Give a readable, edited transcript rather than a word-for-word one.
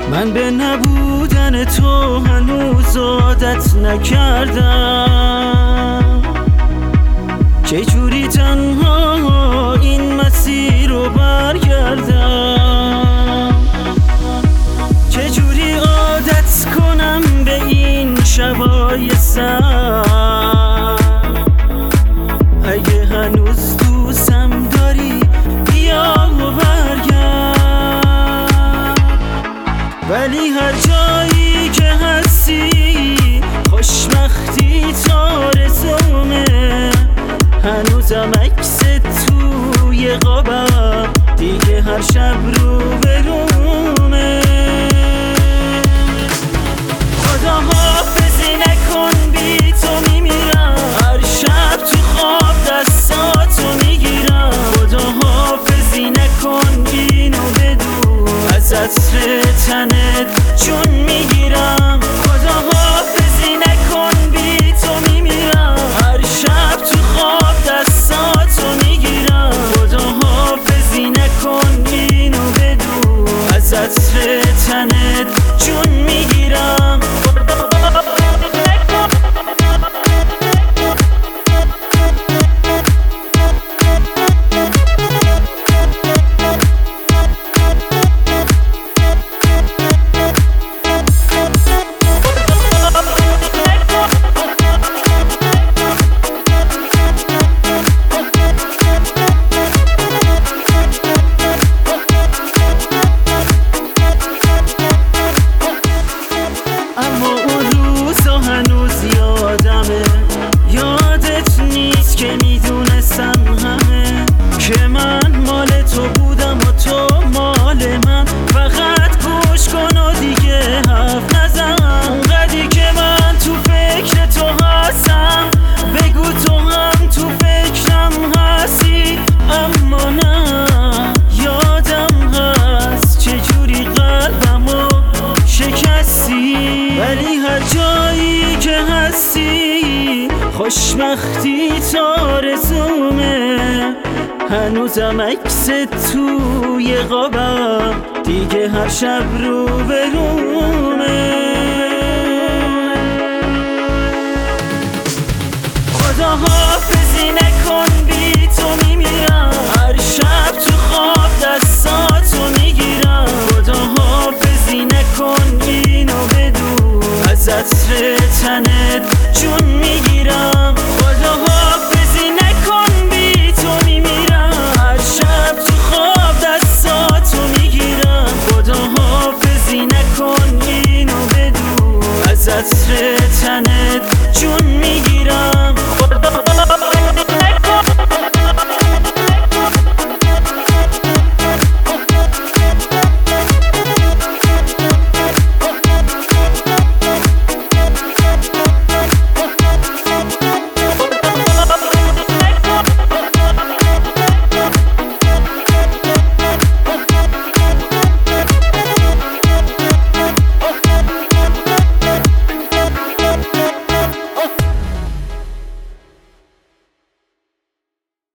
من به نبودن تو هنوز عادت نکردم. چجوری تنها این مسیر رو برگردم؟ چجوری عادت کنم به این شبای سر؟ اگه هنوز دوستم داری بیا و برگرد. ولی هر جایی که هستی خوشبختی آرزومه. هنوزم عکس توی قابم دیگه هر شب رو به رومه. خدا حافظی نکن بی تو میمیرم. هر شب تو خواب دستاتو میگیرم. خدا حافظی نکن اینو بدون از عطر تنت جون میگیرم. خدا حافظی نکن بی تو میمیرم. هر شب تو خواب دستاتو میگیرم. خدا حافظی نکن اینو بدون از عطر تنت جون میگیرم. اما اون روزا هنوز یادمه. یادت نیست که میدونستم همه که من مال تو بودم و تو مال من. فقط گوش کن و دیگه حرف نزن. اونقدری که من تو فکر تو هستم بگو تو هم تو فکرم هستی. اما نه یادم هست چجوری قلبمو شکستی. ولی هر جایی که هستی خوشبختی آرزومه. هنوزم عکس توی قابم دیگه هر شب رو به رومه. خدا حافظی نکن بی تو میمیرم. هر شب تو خواب دستاتو میگیرم. خدا حافظی نکن اینو بدون از عطر تنت جون میگیرم. خدا حافظی نکن بی تو میمیرم. هر شب تو خواب دستاتو میگیرم. خدا حافظی نکن اینو بدون از عطر تنت جون میگیرم.